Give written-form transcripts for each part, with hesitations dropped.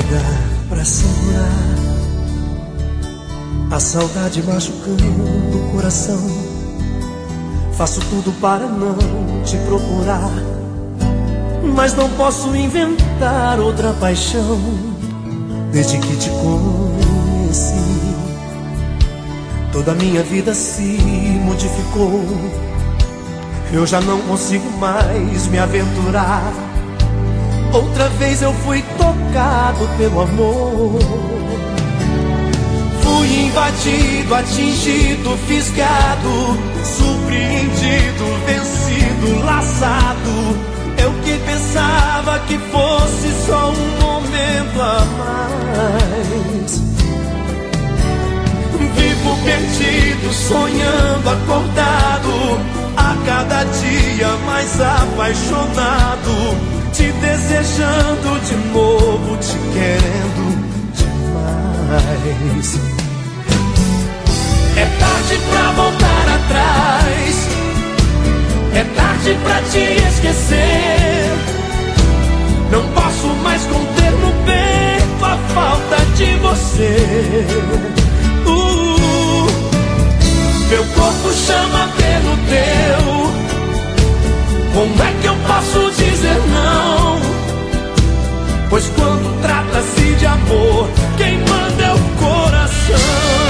Pra segurar a saudade machucando o coração, faço tudo para não te procurar, mas não posso inventar outra paixão. Desde que te conheci, toda a minha vida se modificou. Eu já não consigo mais me aventurar. Outra vez eu fui tocado pelo amor. Fui invadido, atingido, fisgado, surpreendido, vencido, laçado. Eu que pensava que fosse só um momento a mais. Vivo perdido, sonhando, acordado, a cada dia mais apaixonado, te desejando de novo, te querendo demais. É tarde pra voltar atrás, é tarde pra te esquecer. Não posso mais conter no peito a falta de você. Meu corpo chama pelo teu. Como é que eu posso dizer não? Pois quando trata-se de amor, quem manda é o coração.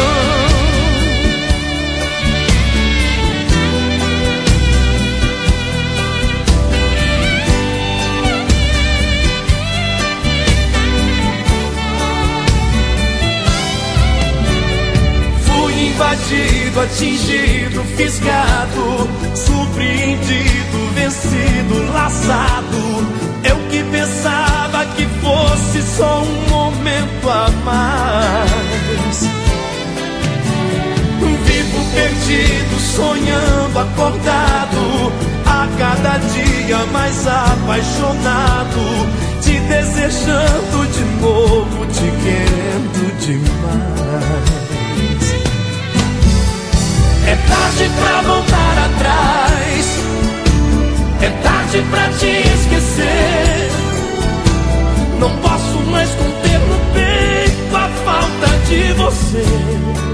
Invadido, atingido, fisgado, surpreendido, vencido, laçado. Eu que pensava que fosse só um momento a mais. Vivo perdido, sonhando, acordado, a cada dia mais apaixonado, te desejando de novo, te querendo demais. É tarde pra voltar atrás, é tarde pra te esquecer. Não posso mais conter no peito a falta de você.